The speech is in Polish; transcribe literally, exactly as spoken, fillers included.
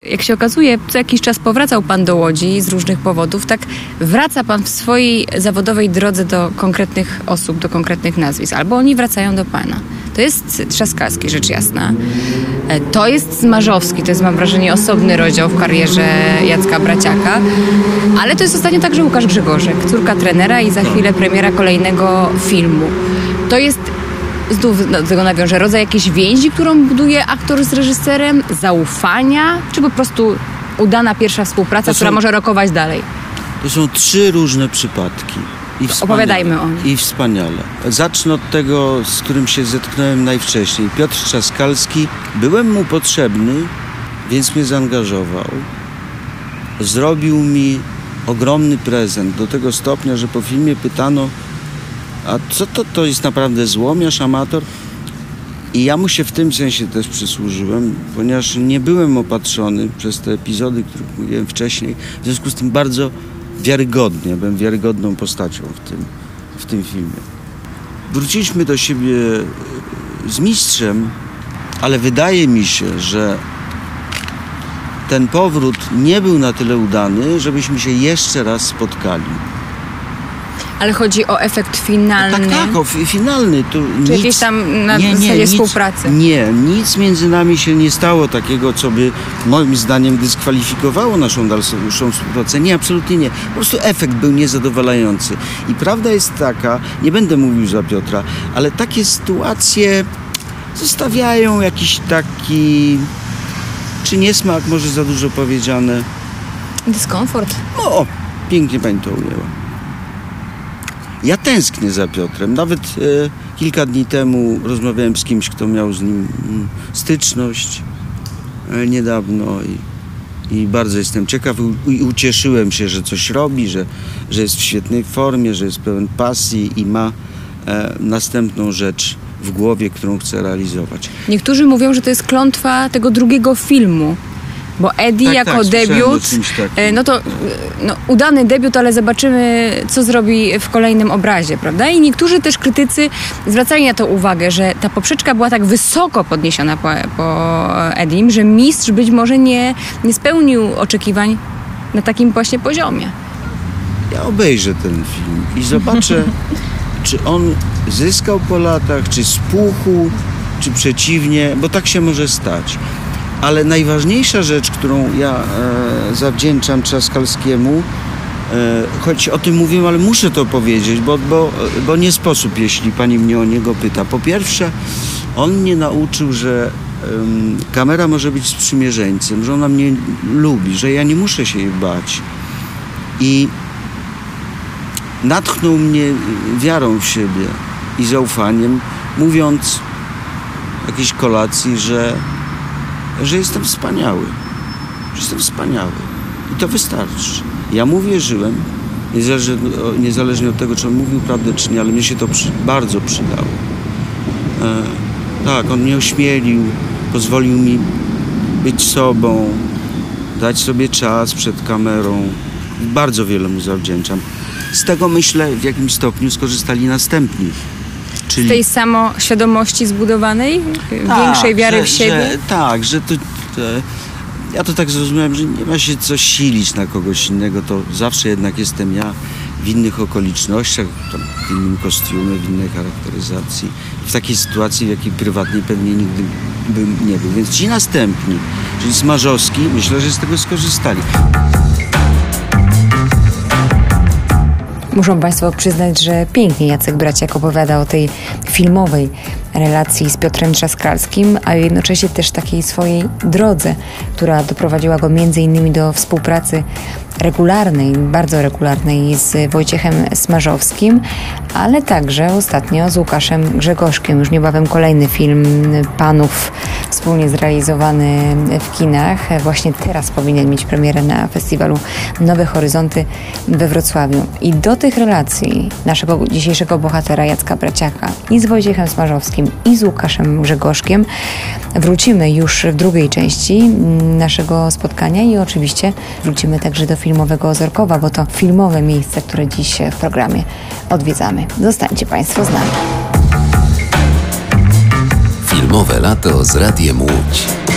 Jak się okazuje, co jakiś czas powracał pan do Łodzi z różnych powodów, tak wraca pan w swojej zawodowej drodze do konkretnych osób, do konkretnych nazwisk, albo oni wracają do pana. To jest Trzaskalski, rzecz jasna. To jest Smarzowski, to jest, mam wrażenie, osobny rozdział w karierze Jacka Braciaka, ale to jest ostatnio także Łukasz Grzegorzek, córka trenera i za chwilę premiera kolejnego filmu. To jest, znów do tego nawiążę, rodzaj jakiejś więzi, którą buduje aktor z reżyserem, zaufania, czy po prostu udana pierwsza współpraca, są, która może rokować dalej? To są trzy różne przypadki. I opowiadajmy o nich. I wspaniale. Zacznę od tego, z którym się zetknąłem najwcześniej. Piotr Trzaskalski. Byłem mu potrzebny, więc mnie zaangażował. Zrobił mi ogromny prezent do tego stopnia, że po filmie pytano, a co to, to jest naprawdę złomiarz, amator? I ja mu się w tym sensie też przysłużyłem, ponieważ nie byłem opatrzony przez te epizody, o których mówiłem wcześniej. W związku z tym bardzo wiarygodnie, byłem wiarygodną postacią w tym, w tym filmie. Wróciliśmy do siebie z mistrzem, ale wydaje mi się, że ten powrót nie był na tyle udany, żebyśmy się jeszcze raz spotkali. Ale chodzi o efekt finalny? Tak, tak, o finalny. Tu Czy nic, jakieś tam na nie, zasadzie nie, współpracy? Nic, nie, nic między nami się nie stało takiego, co by moim zdaniem dyskwalifikowało naszą dalszą współpracę. Nie, absolutnie nie. Po prostu efekt był niezadowalający. I prawda jest taka, nie będę mówił za Piotra, ale takie sytuacje zostawiają jakiś taki, czy niesmak, może za dużo powiedziane. Dyskomfort. No, pięknie pani to ujęła. Ja tęsknię za Piotrem. Nawet e, kilka dni temu rozmawiałem z kimś, kto miał z nim mm, styczność e, niedawno i, i bardzo jestem ciekaw i, i ucieszyłem się, że coś robi, że, że jest w świetnej formie, że jest pełen pasji i ma e, następną rzecz w głowie, którą chce realizować. Niektórzy mówią, że to jest klątwa tego drugiego filmu. Bo Eddie tak, jako tak, debiut, no to no, udany debiut, ale zobaczymy, co zrobi w kolejnym obrazie, prawda? I niektórzy też krytycy zwracali na to uwagę, że ta poprzeczka była tak wysoko podniesiona po, po Eddim, że mistrz być może nie, nie spełnił oczekiwań na takim właśnie poziomie. Ja obejrzę ten film i zobaczę, czy on zyskał po latach, czy spuchł, czy przeciwnie, bo tak się może stać. Ale najważniejsza rzecz, którą ja e, zawdzięczam Trzaskalskiemu, e, choć o tym mówiłem, ale muszę to powiedzieć, bo, bo, bo nie sposób, jeśli pani mnie o niego pyta. Po pierwsze, on mnie nauczył, że e, kamera może być sprzymierzeńcem, że ona mnie lubi, że ja nie muszę się jej bać. I natchnął mnie wiarą w siebie i zaufaniem, mówiąc w jakiejś kolacji, że że jestem wspaniały, że jestem wspaniały i to wystarczy. Ja mu wierzyłem, niezależnie, niezależnie od tego, czy on mówił prawdę, czy nie, ale mnie się to przy, bardzo przydało. E, tak, on mnie ośmielił, pozwolił mi być sobą, dać sobie czas przed kamerą. Bardzo wiele mu zawdzięczam. Z tego, myślę, w jakimś stopniu skorzystali następni. Czyli... Z tej samoświadomości zbudowanej? Tak, większej wiary że, w siebie? Że, tak, że to, to... Ja to tak zrozumiałem, że nie ma się co silić na kogoś innego. To zawsze jednak jestem ja w innych okolicznościach, w innym kostiumie, w innej charakteryzacji. W takiej sytuacji, w jakiej prywatnie pewnie nigdy bym nie był. Więc ci następni, czyli Smarzowski, myślę, że z tego skorzystali. Muszą państwo przyznać, że pięknie Jacek Braciak opowiada o tej filmowej relacji z Piotrem Trzaskalskim, a jednocześnie też takiej swojej drodze, która doprowadziła go między innymi do współpracy regularnej, bardzo regularnej z Wojciechem Smarzowskim, ale także ostatnio z Łukaszem Grzegorzkiem. Już niebawem kolejny film Panów wspólnie zrealizowany w kinach. Właśnie teraz powinien mieć premierę na festiwalu Nowe Horyzonty we Wrocławiu. I do tych relacji naszego dzisiejszego bohatera Jacka Braciaka i z Wojciechem Smarzowskim i z Łukaszem Grzegorzkiem wrócimy już w drugiej części naszego spotkania i oczywiście wrócimy także do filmowego Ozorkowa, bo to filmowe miejsce, które dziś w programie odwiedzamy. Zostańcie państwo z nami. Filmowe lato z Radiem Łódź.